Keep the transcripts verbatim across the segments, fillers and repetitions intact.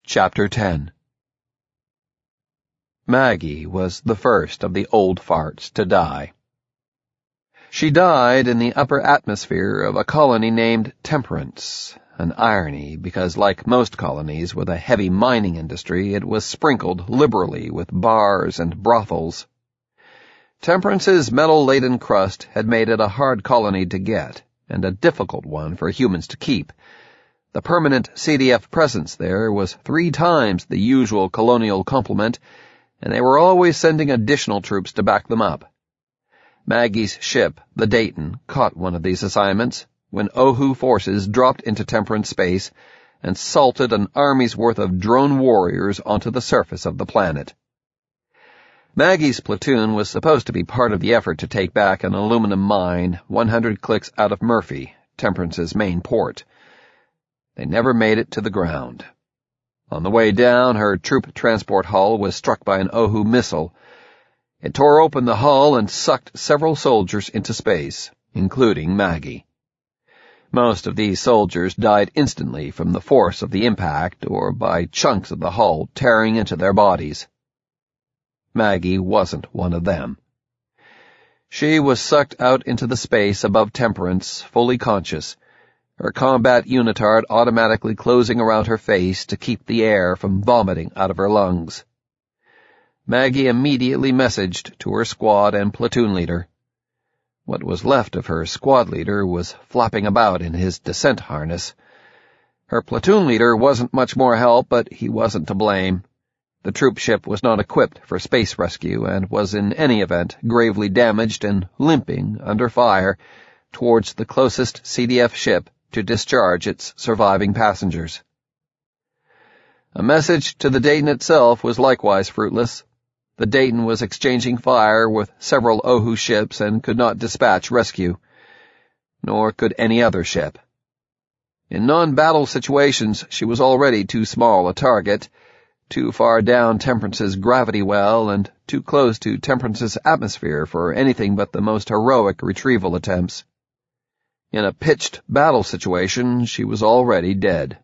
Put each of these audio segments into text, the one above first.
Chapter ten. Maggie was the first of the old farts to die. She died in the upper atmosphere of a colony named Temperance, an irony because, like most colonies with a heavy mining industry, it was sprinkled liberally with bars and brothels. Temperance's metal-laden crust had made it a hard colony to get, and a difficult one for humans to keep. The permanent C D F presence there was three times the usual colonial complement, and they were always sending additional troops to back them up. Maggie's ship, the Dayton, caught one of these assignments when Ohu forces dropped into Temperance space and salted an army's worth of drone warriors onto the surface of the planet. Maggie's platoon was supposed to be part of the effort to take back an aluminum mine one hundred clicks out of Murphy, Temperance's main port. They never made it to the ground. On the way down, her troop transport hull was struck by an Ohu missile. It tore open the hull and sucked several soldiers into space, including Maggie. Most of these soldiers died instantly from the force of the impact or by chunks of the hull tearing into their bodies. Maggie wasn't one of them. She was sucked out into the space above Temperance, fully conscious, her combat unitard automatically closing around her face to keep the air from vomiting out of her lungs. Maggie immediately messaged to her squad and platoon leader. What was left of her squad leader was flapping about in his descent harness. Her platoon leader wasn't much more help, but he wasn't to blame. The troop ship was not equipped for space rescue and was in any event gravely damaged and limping under fire towards the closest C D F ship to discharge its surviving passengers. A message to the Dayton itself was likewise fruitless. The Dayton was exchanging fire with several Ohu ships and could not dispatch rescue, nor could any other ship. In non-battle situations, she was already too small a target, too far down Temperance's gravity well and too close to Temperance's atmosphere for anything but the most heroic retrieval attempts. In a pitched battle situation, she was already dead.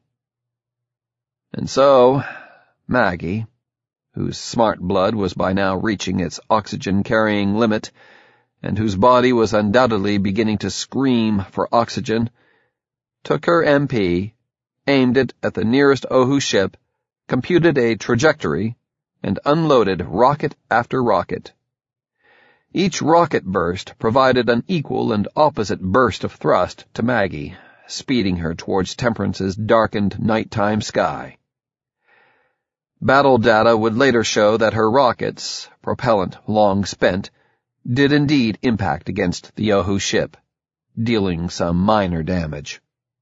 And so, Maggie, whose smart blood was by now reaching its oxygen-carrying limit, and whose body was undoubtedly beginning to scream for oxygen, took her M P, aimed it at the nearest Ohu ship, computed a trajectory, and unloaded rocket after rocket. Each rocket burst provided an equal and opposite burst of thrust to Maggie, speeding her towards Temperance's darkened nighttime sky. Battle data would later show that her rockets, propellant long spent, did indeed impact against the Ohu ship, dealing some minor damage.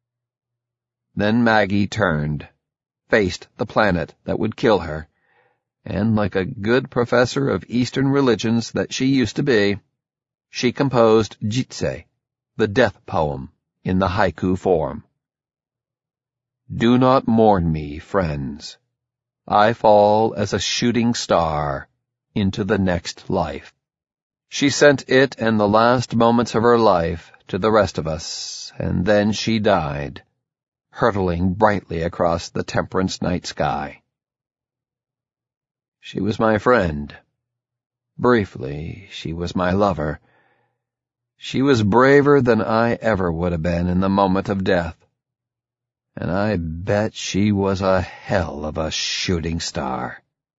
Then Maggie turned, faced the planet that would kill her, and like a good professor of Eastern religions that she used to be, she composed Jitse, the death poem, in the haiku form. Do not mourn me, friends. I fall as a shooting star into the next life. She sent it and the last moments of her life to the rest of us, and then she died, hurtling brightly across the Temperance night sky. She was my friend. Briefly, she was my lover. She was braver than I ever would have been in the moment of death. And I bet she was a hell of a shooting star.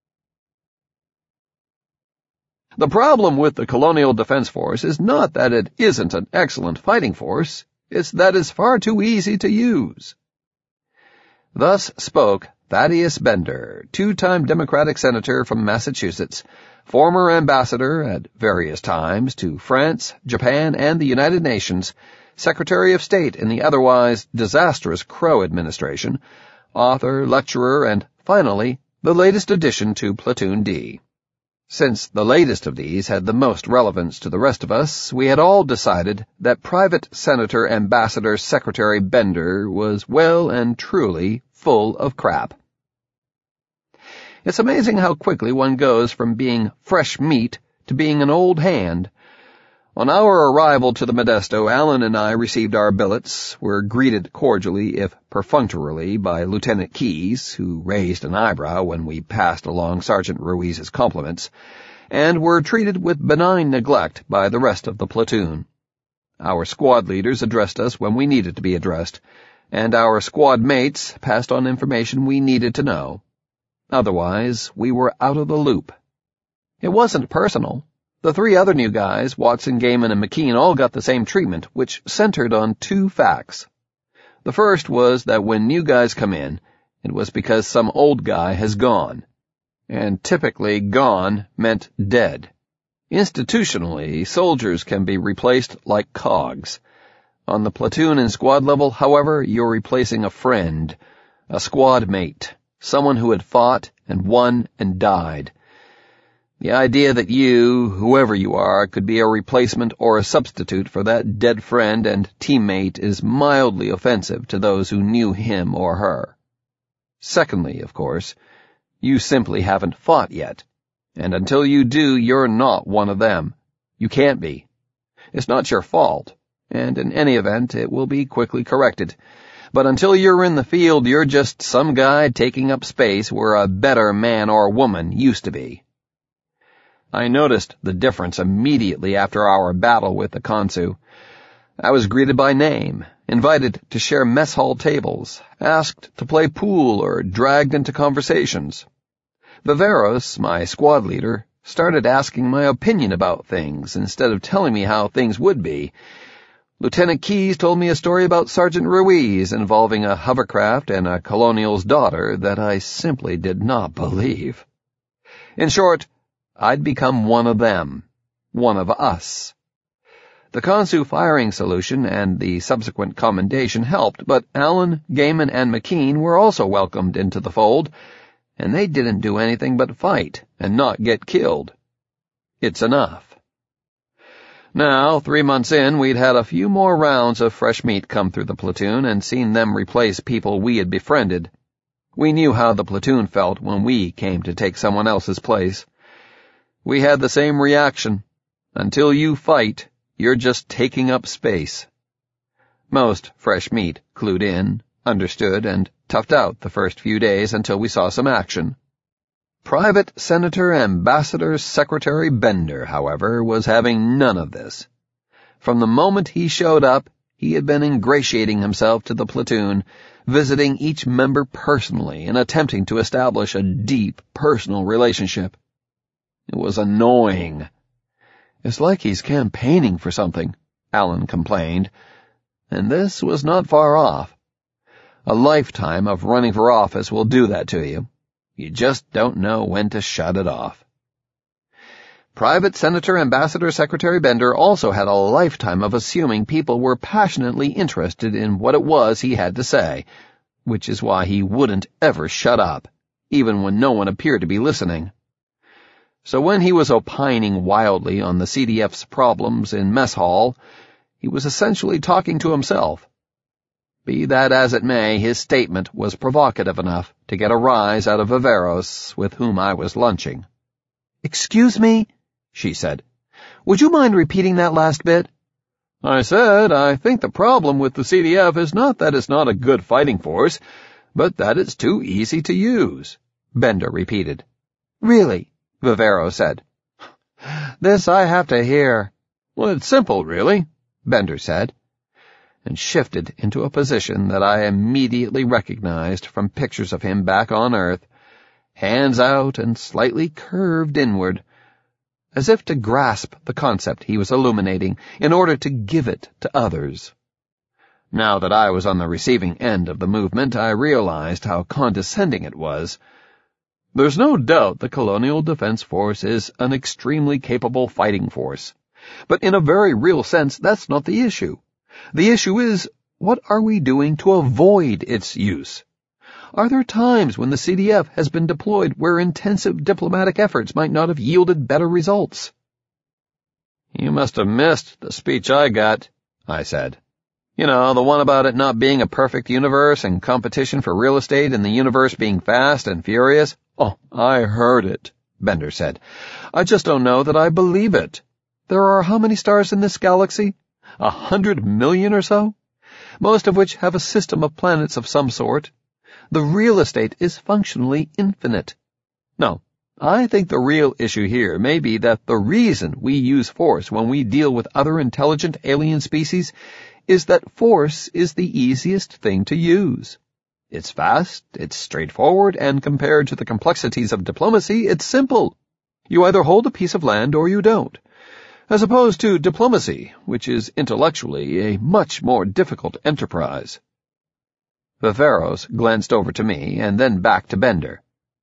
The problem with the Colonial Defense Force is not that it isn't an excellent fighting force, it's that it's far too easy to use. Thus spoke Thaddeus Bender, two-time Democratic senator from Massachusetts, former ambassador at various times to France, Japan, and the United Nations, Secretary of State in the otherwise disastrous Crow administration, author, lecturer, and, finally, the latest addition to Platoon D. Since the latest of these had the most relevance to the rest of us, we had all decided that Private Senator Ambassador Secretary Bender was well and truly full of crap. It's amazing how quickly one goes from being fresh meat to being an old hand. On our arrival to the Modesto, Allen and I received our billets, were greeted cordially, if perfunctorily, by Lieutenant Keyes, who raised an eyebrow when we passed along Sergeant Ruiz's compliments, and were treated with benign neglect by the rest of the platoon. Our squad leaders addressed us when we needed to be addressed, and our squad mates passed on information we needed to know. Otherwise, we were out of the loop. It wasn't personal. The three other new guys, Watson, Gaiman, and McKean, all got the same treatment, which centered on two facts. The first was that when new guys come in, it was because some old guy has gone. And typically gone meant dead. Institutionally, soldiers can be replaced like cogs. On the platoon and squad level, however, you're replacing a friend, a squad mate, someone who had fought and won and died. The idea that you, whoever you are, could be a replacement or a substitute for that dead friend and teammate is mildly offensive to those who knew him or her. Secondly, of course, you simply haven't fought yet, and until you do, you're not one of them. You can't be. It's not your fault, and in any event, it will be quickly corrected. But until you're in the field, you're just some guy taking up space where a better man or woman used to be. I noticed the difference immediately after our battle with the Kansu. I was greeted by name, invited to share mess hall tables, asked to play pool, or dragged into conversations. Viveros, my squad leader, started asking my opinion about things instead of telling me how things would be. Lieutenant Keyes told me a story about Sergeant Ruiz involving a hovercraft and a colonial's daughter that I simply did not believe. In short, I'd become one of them, one of us. The Kansu firing solution and the subsequent commendation helped, but Allen, Gaiman, and McKean were also welcomed into the fold, and they didn't do anything but fight and not get killed. It's enough. Now, three months in, we'd had a few more rounds of fresh meat come through the platoon and seen them replace people we had befriended. We knew how the platoon felt when we came to take someone else's place. We had the same reaction. Until you fight, you're just taking up space. Most fresh meat clued in, understood, and toughed out the first few days until we saw some action. Private Senator Ambassador Secretary Bender, however, was having none of this. From the moment he showed up, he had been ingratiating himself to the platoon, visiting each member personally and attempting to establish a deep personal relationship. It was annoying. It's like he's campaigning for something, Allen complained, and this was not far off. A lifetime of running for office will do that to you. You just don't know when to shut it off. Private Senator Ambassador Secretary Bender also had a lifetime of assuming people were passionately interested in what it was he had to say, which is why he wouldn't ever shut up, even when no one appeared to be listening. So when he was opining wildly on the C D F's problems in mess hall, he was essentially talking to himself. Be that as it may, his statement was provocative enough to get a rise out of Viveros, with whom I was lunching. "Excuse me," she said. "Would you mind repeating that last bit?" I said, I think the problem with the C D F is not that it's not a good fighting force, but that it's too easy to use, Bender repeated. Really? Viveros said. This I have to hear. Well, it's simple, really, Bender said, and shifted into a position that I immediately recognized from pictures of him back on Earth, hands out and slightly curved inward, as if to grasp the concept he was illuminating in order to give it to others. Now that I was on the receiving end of the movement, I realized how condescending it was. There's no doubt the Colonial Defense Force is an extremely capable fighting force, but in a very real sense, that's not the issue. The issue is, what are we doing to avoid its use? Are there times when the C D F has been deployed where intensive diplomatic efforts might not have yielded better results? You must have missed the speech I got, I said. You know, the one about it not being a perfect universe and competition for real estate and the universe being fast and furious. Oh, I heard it, Bender said. I just don't know that I believe it. There are how many stars in this galaxy? A hundred million or so? Most of which have a system of planets of some sort. The real estate is functionally infinite. No, I think the real issue here may be that the reason we use force when we deal with other intelligent alien species is that force is the easiest thing to use. It's fast, it's straightforward, and compared to the complexities of diplomacy, it's simple. You either hold a piece of land or you don't. As opposed to diplomacy, which is intellectually a much more difficult enterprise. Viveros glanced over to me and then back to Bender.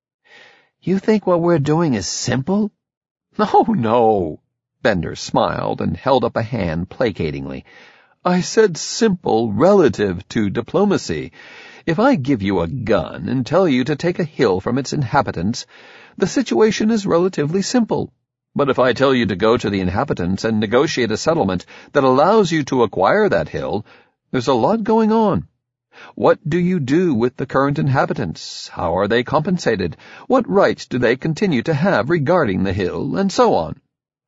You think what we're doing is simple? No, no. Bender smiled and held up a hand placatingly. I said simple relative to diplomacy. If I give you a gun and tell you to take a hill from its inhabitants, the situation is relatively simple. But if I tell you to go to the inhabitants and negotiate a settlement that allows you to acquire that hill, there's a lot going on. What do you do with the current inhabitants? How are they compensated? What rights do they continue to have regarding the hill, and so on?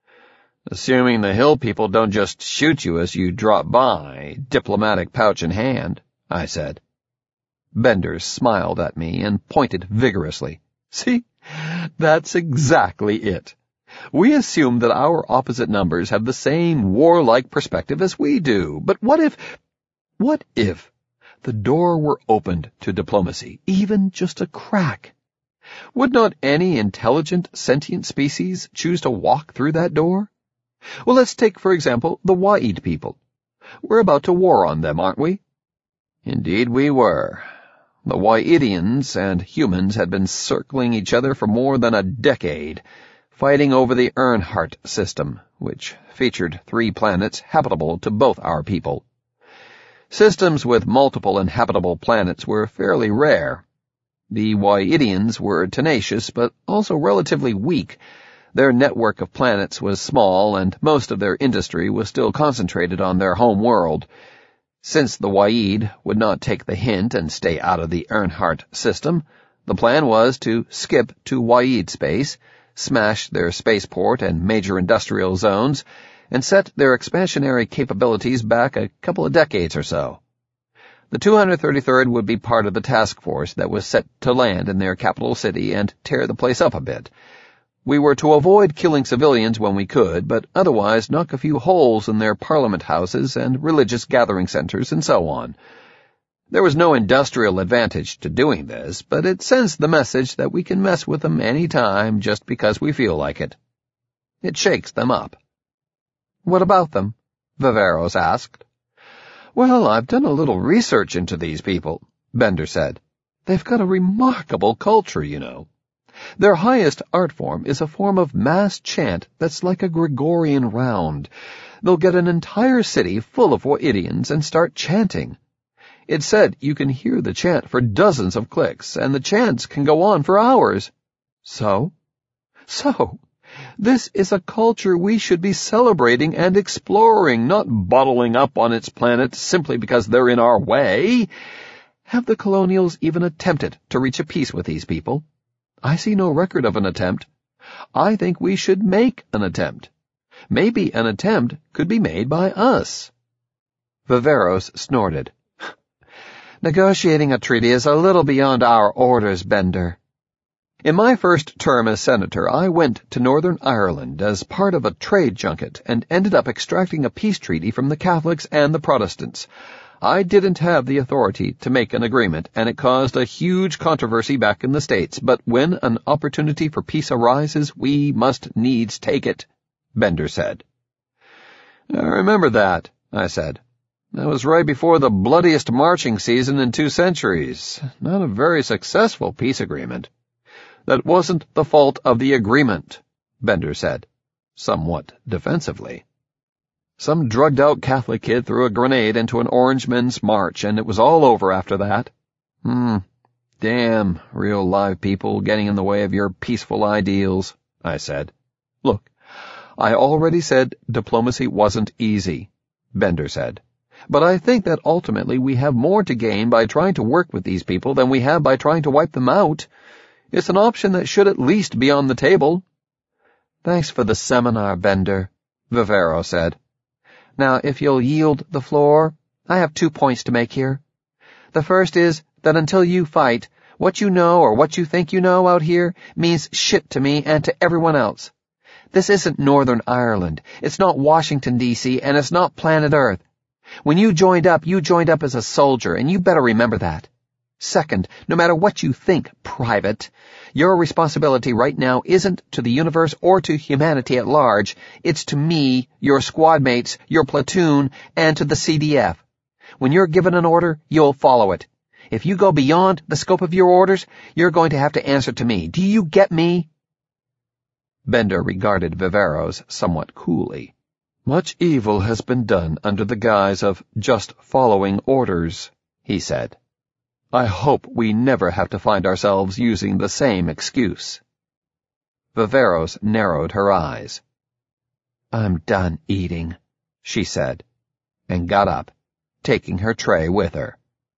Assuming the hill people don't just shoot you as you drop by, diplomatic pouch in hand, I said. Bender smiled at me and pointed vigorously. See, that's exactly it. We assume that our opposite numbers have the same warlike perspective as we do. But what if, what if the door were opened to diplomacy, even just a crack? Would not any intelligent, sentient species choose to walk through that door? Well, let's take, for example, the Wa'id people. We're about to war on them, aren't we? Indeed we were. The Wa'idians and humans had been circling each other for more than a decade, fighting over the Earnhardt system, which featured three planets habitable to both our people. Systems with multiple inhabitable planets were fairly rare. The Wa'idians were tenacious, but also relatively weak. Their network of planets was small, and most of their industry was still concentrated on their home world. Since the Wa'id would not take the hint and stay out of the Earnhardt system, the plan was to skip to Wa'id space, smash their spaceport and major industrial zones, and set their expansionary capabilities back a couple of decades or so. The two hundred thirty-third would be part of the task force that was set to land in their capital city and tear the place up a bit. We were to avoid killing civilians when we could, but otherwise knock a few holes in their parliament houses and religious gathering centers and so on. There was no industrial advantage to doing this, but it sends the message that we can mess with them any time just because we feel like it. It shakes them up. What about them? Viveros asked. Well, I've done a little research into these people, Bender said. They've got a remarkable culture, you know. Their highest art form is a form of mass chant that's like a Gregorian round. They'll get an entire city full of Wa'idians and start chanting. It's said you can hear the chant for dozens of clicks, and the chants can go on for hours. So? So, this is a culture we should be celebrating and exploring, not bottling up on its planet simply because they're in our way. Have the colonials even attempted to reach a peace with these people? I see no record of an attempt. I think we should make an attempt. Maybe an attempt could be made by us. Viveros snorted. Negotiating a treaty is a little beyond our orders, Bender. In my first term as senator, I went to Northern Ireland as part of a trade junket and ended up extracting a peace treaty from the Catholics and the Protestants. I didn't have the authority to make an agreement, and it caused a huge controversy back in the States, but when an opportunity for peace arises, we must needs take it, Bender said. I remember that, I said. That was right before the bloodiest marching season in two centuries. Not a very successful peace agreement. That wasn't the fault of the agreement, Bender said, somewhat defensively. Some drugged-out Catholic kid threw a grenade into an Orange Men's March, and it was all over after that. Hmm, damn real live people getting in the way of your peaceful ideals, I said. Look, I already said diplomacy wasn't easy, Bender said. But I think that ultimately we have more to gain by trying to work with these people than we have by trying to wipe them out. It's an option that should at least be on the table. Thanks for the seminar, Bender, Vivero said. "Now, if you'll yield the floor, I have two points to make here. The first is that until you fight, what you know or what you think you know out here means shit to me and to everyone else. This isn't Northern Ireland, it's not Washington, D C, and it's not planet Earth. When you joined up, you joined up as a soldier, and you better remember that. Second, no matter what you think, Private, your responsibility right now isn't to the universe or to humanity at large. It's to me, your squad mates, your platoon, and to the C D F. When you're given an order, you'll follow it. If you go beyond the scope of your orders, you're going to have to answer to me. Do you get me?" Bender regarded Viveros somewhat coolly. "Much evil has been done under the guise of just following orders," he said. "I hope we never have to find ourselves using the same excuse." Viveros narrowed her eyes. "I'm done eating," she said, and got up, taking her tray with her.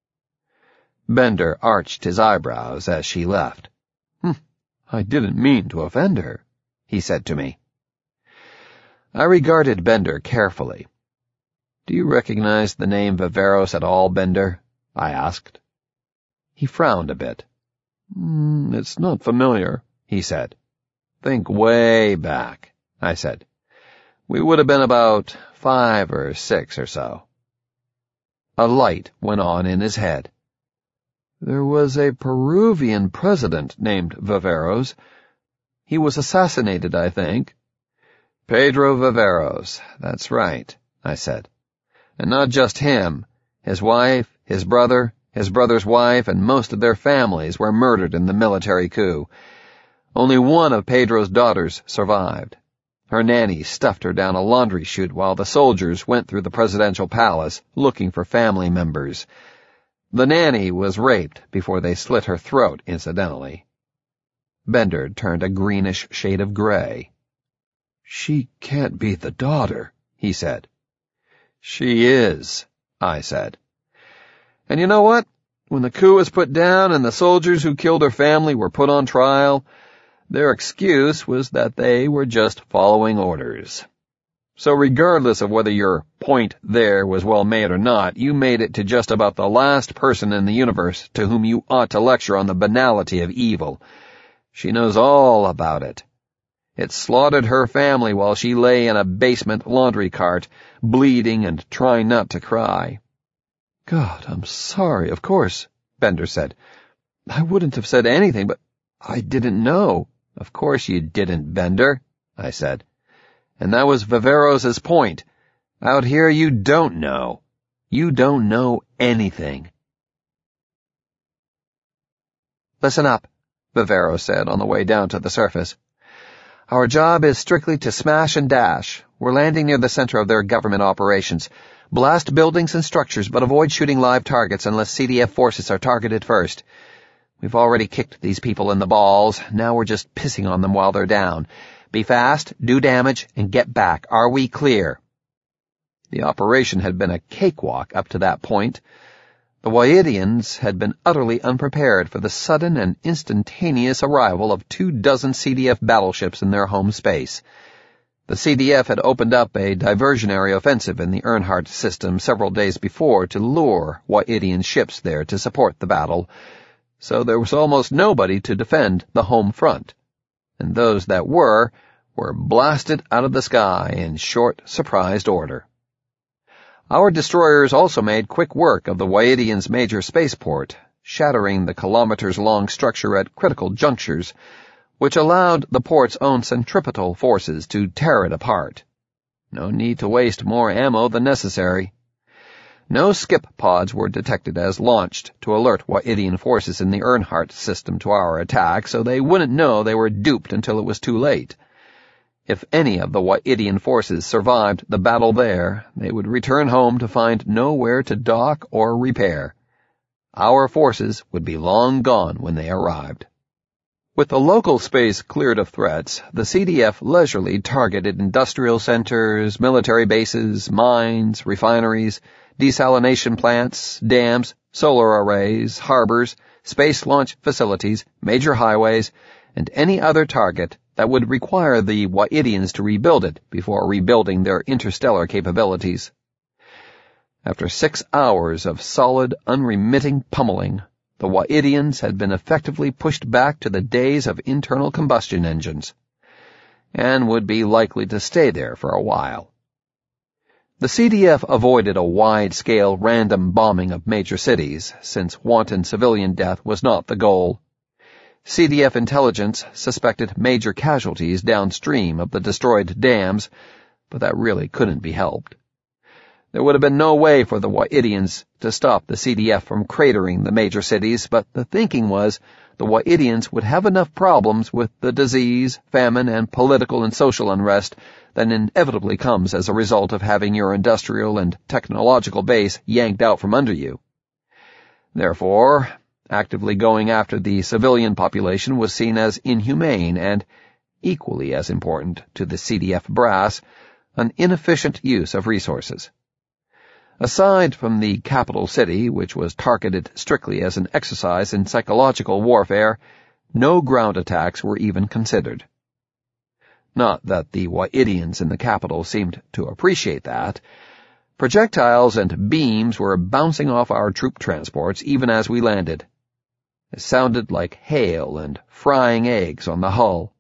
Bender arched his eyebrows as she left. "Hm, I didn't mean to offend her," he said to me. I regarded Bender carefully. "Do you recognize the name Viveros at all, Bender?" I asked. He frowned a bit. Mm, "It's not familiar," he said. "Think way back," I said. "We would have been about five or six or so." A light went on in his head. "There was a Peruvian president named Viveros. He was assassinated, I think." "Pedro Viveros, that's right," I said. "And not just him. His wife, his brother, his brother's wife, and most of their families were murdered in the military coup. Only one of Pedro's daughters survived. Her nanny stuffed her down a laundry chute while the soldiers went through the presidential palace looking for family members. The nanny was raped before they slit her throat, incidentally." Bender turned a greenish shade of gray. "She can't be the daughter," he said. "She is," I said. "And you know what? When the coup was put down and the soldiers who killed her family were put on trial, their excuse was that they were just following orders. So regardless of whether your point there was well made or not, you made it to just about the last person in the universe to whom you ought to lecture on the banality of evil. She knows all about it. It slaughtered her family while she lay in a basement laundry cart, bleeding and trying not to cry." "God, I'm sorry, of course," Bender said. "I wouldn't have said anything, but I didn't know." "Of course you didn't, Bender," I said. "And that was Viveros's point. Out here you don't know. You don't know anything." "Listen up," Vivero said on the way down to the surface. "Our job is strictly to smash and dash. We're landing near the center of their government operations. Blast buildings and structures, but avoid shooting live targets unless C D F forces are targeted first. We've already kicked these people in the balls. Now we're just pissing on them while they're down. Be fast, do damage, and get back. Are we clear?" The operation had been a cakewalk up to that point. The Wyaitians had been utterly unprepared for the sudden and instantaneous arrival of two dozen C D F battleships in their home space. The C D F had opened up a diversionary offensive in the Earnhardt system several days before to lure Wyaitian ships there to support the battle, so there was almost nobody to defend the home front, and those that were, were blasted out of the sky in short, surprised order. Our destroyers also made quick work of the Wyaitians' major spaceport, shattering the kilometers-long structure at critical junctures, which allowed the port's own centripetal forces to tear it apart. No need to waste more ammo than necessary. No skip pods were detected as launched to alert Wyaitian forces in the Earnhardt system to our attack, so they wouldn't know they were duped until it was too late. If any of the Wyaitian forces survived the battle there, they would return home to find nowhere to dock or repair. Our forces would be long gone when they arrived. With the local space cleared of threats, the C D F leisurely targeted industrial centers, military bases, mines, refineries, desalination plants, dams, solar arrays, harbors, space launch facilities, major highways, and any other target that would require the Waidians to rebuild it before rebuilding their interstellar capabilities. After six hours of solid, unremitting pummeling, the Waidians had been effectively pushed back to the days of internal combustion engines, and would be likely to stay there for a while. The C D F avoided a wide-scale random bombing of major cities, since wanton civilian death was not the goal. C D F intelligence suspected major casualties downstream of the destroyed dams, but that really couldn't be helped. There would have been no way for the Waidians to stop the C D F from cratering the major cities, but the thinking was the Waidians would have enough problems with the disease, famine, and political and social unrest that inevitably comes as a result of having your industrial and technological base yanked out from under you. Therefore, actively going after the civilian population was seen as inhumane and, equally as important to the C D F brass, an inefficient use of resources. Aside from the capital city, which was targeted strictly as an exercise in psychological warfare, no ground attacks were even considered. Not that the Waidians in the capital seemed to appreciate that. Projectiles and beams were bouncing off our troop transports even as we landed. It sounded like hail and frying eggs on the hull.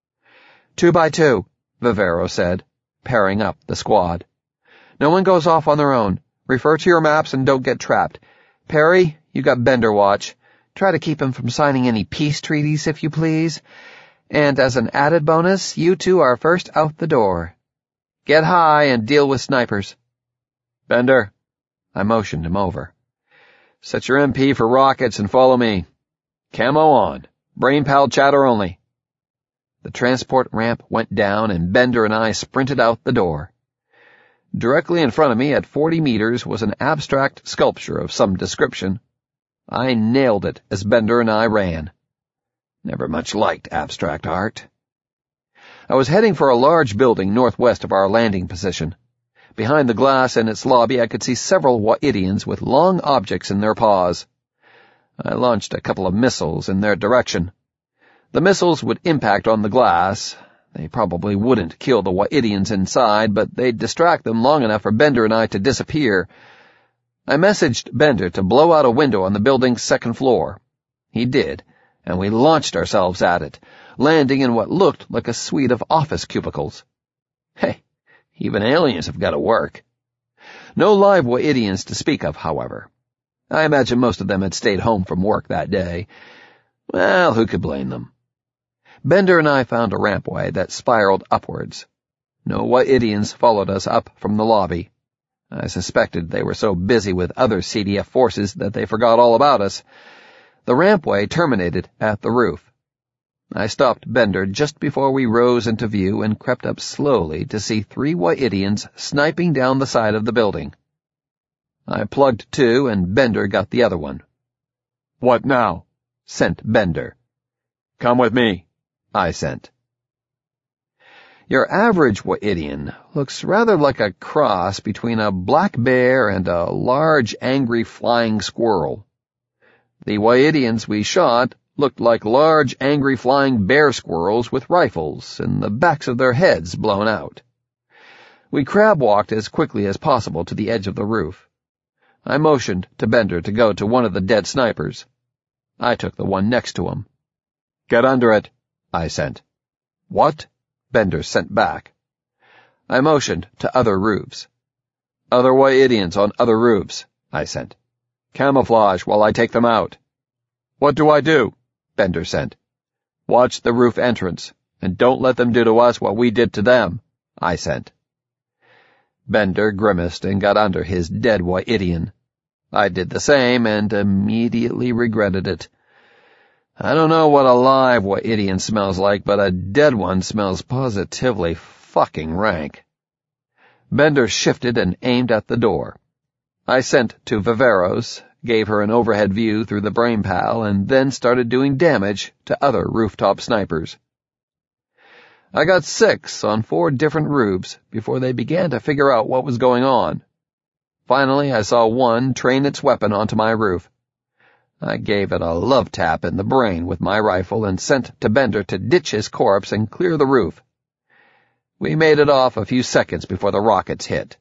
Two by two, Vivero said, pairing up the squad. No one goes off on their own. Refer to your maps and don't get trapped. Perry, you got Bender watch. Try to keep him from signing any peace treaties, if you please. And as an added bonus, you two are first out the door. Get high and deal with snipers. Bender. I motioned him over. Set your M P for rockets and follow me. Camo on. Brain pal chatter only. The transport ramp went down and Bender and I sprinted out the door. Directly in front of me at forty meters was an abstract sculpture of some description. I nailed it as Bender and I ran. Never much liked abstract art. I was heading for a large building northwest of our landing position. Behind the glass in its lobby I could see several Waidians with long objects in their paws. I launched a couple of missiles in their direction. The missiles would impact on the glass. They probably wouldn't kill the Waidians inside, but they'd distract them long enough for Bender and I to disappear. I messaged Bender to blow out a window on the building's second floor. He did, and we launched ourselves at it, landing in what looked like a suite of office cubicles. Hey, even aliens have got to work. No live Waidians to speak of, however. I imagine most of them had stayed home from work that day. Well, who could blame them? Bender and I found a rampway that spiraled upwards. No Waidians followed us up from the lobby. I suspected they were so busy with other C D F forces that they forgot all about us. The rampway terminated at the roof. I stopped Bender just before we rose into view and crept up slowly to see three Waidians sniping down the side of the building. I plugged two and Bender got the other one. What now? Sent Bender. Come with me. I sent. Your average Waidian looks rather like a cross between a black bear and a large, angry flying squirrel. The Waidians we shot looked like large, angry flying bear squirrels with rifles and the backs of their heads blown out. We crab-walked as quickly as possible to the edge of the roof. I motioned to Bender to go to one of the dead snipers. I took the one next to him. Get under it, I sent. What? Bender sent back. I motioned to other roofs. Other Waidians on other roofs, I sent. Camouflage while I take them out. What do I do? Bender sent. Watch the roof entrance, and don't let them do to us what we did to them, I sent. Bender grimaced and got under his dead Waidian. I did the same and immediately regretted it. I don't know what a live Waidian smells like, but a dead one smells positively fucking rank. Bender shifted and aimed at the door. I sent to Viveros, gave her an overhead view through the brain pal, and then started doing damage to other rooftop snipers. I got six on four different roofs before they began to figure out what was going on. Finally, I saw one train its weapon onto my roof. I gave it a love tap in the brain with my rifle and sent to Bender to ditch his corpse and clear the roof. We made it off a few seconds before the rockets hit.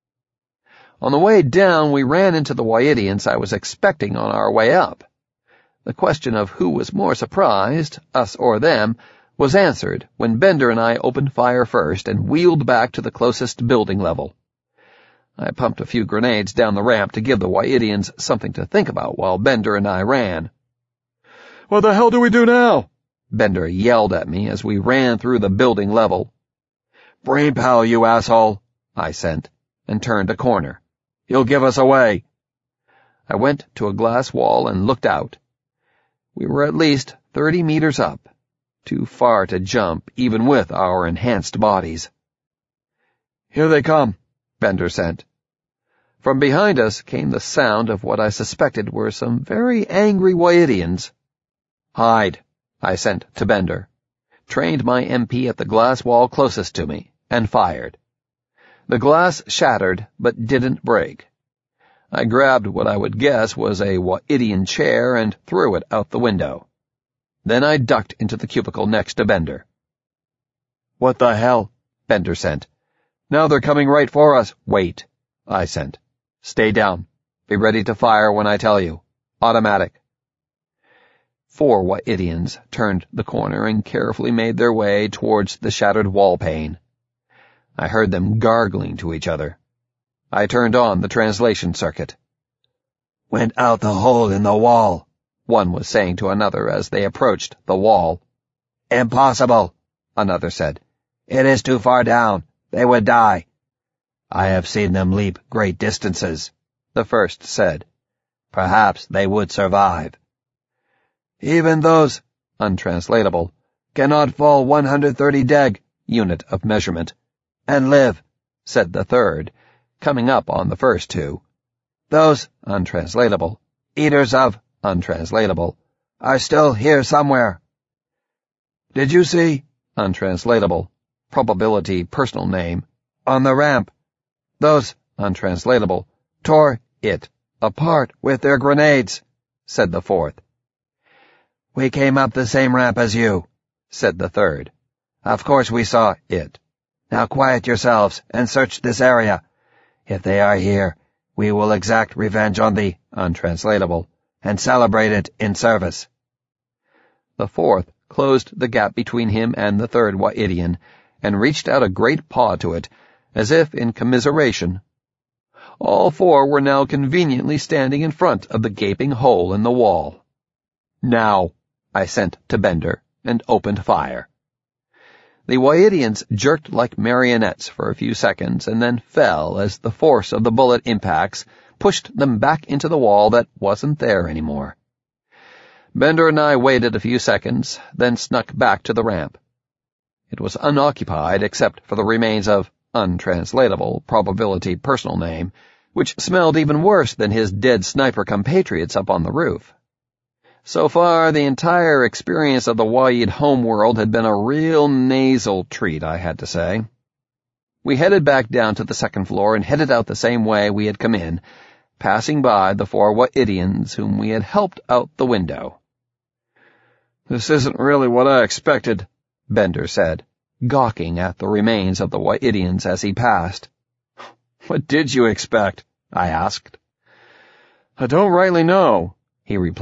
On the way down, we ran into the Wyaitians I was expecting on our way up. The question of who was more surprised, us or them, was answered when Bender and I opened fire first and wheeled back to the closest building level. I pumped a few grenades down the ramp to give the Wyaitians something to think about while Bender and I ran. "What the hell do we do now?" Bender yelled at me as we ran through the building level. "Brain power, you asshole," I sent, and turned a corner. "You'll give us away." I went to a glass wall and looked out. We were at least thirty meters up, too far to jump even with our enhanced bodies. "Here they come," Bender sent. From behind us came the sound of what I suspected were some very angry Wyaitians. "Hide," I sent to Bender, trained my M P at the glass wall closest to me, and fired. The glass shattered, but didn't break. I grabbed what I would guess was a Wyaitian chair and threw it out the window. Then I ducked into the cubicle next to Bender. "What the hell?" Bender sent. "Now they're coming right for us." "Wait," I sent. "Stay down. Be ready to fire when I tell you. Automatic." Four Wyaitians turned the corner and carefully made their way towards the shattered wall pane. I heard them gargling to each other. I turned on the translation circuit. "Went out the hole in the wall," one was saying to another as they approached the wall. "Impossible," another said. "It is too far down. They would die." "I have seen them leap great distances," the first said. "Perhaps they would survive." "Even those," untranslatable, "cannot fall one hundred thirty deg, unit of measurement, and live," said the third, coming up on the first two. "Those," untranslatable, "eaters of," untranslatable, "are still here somewhere." "Did you see," untranslatable, probability personal name, "on the ramp? Those," untranslatable, "tore it apart with their grenades," said the fourth. "We came up the same ramp as you," said the third. "Of course we saw it. Now quiet yourselves and search this area. If they are here, we will exact revenge on the," untranslatable, "and celebrate it in service." The fourth closed the gap between him and the third Wyaitian, and reached out a great paw to it, as if in commiseration. All four were now conveniently standing in front of the gaping hole in the wall. "Now," I sent to Bender, and opened fire. The Wyaitians jerked like marionettes for a few seconds and then fell as the force of the bullet impacts pushed them back into the wall that wasn't there anymore. Bender and I waited a few seconds, then snuck back to the ramp. It was unoccupied except for the remains of untranslatable probability personal name, which smelled even worse than his dead sniper compatriots up on the roof. So far, the entire experience of the Wyatt homeworld had been a real nasal treat, I had to say. We headed back down to the second floor and headed out the same way we had come in, passing by the four Wyaitians whom we had helped out the window. "This isn't really what I expected," Bender said, gawking at the remains of the Wyaitians as he passed. "What did you expect?" I asked. "I don't rightly know," he replied.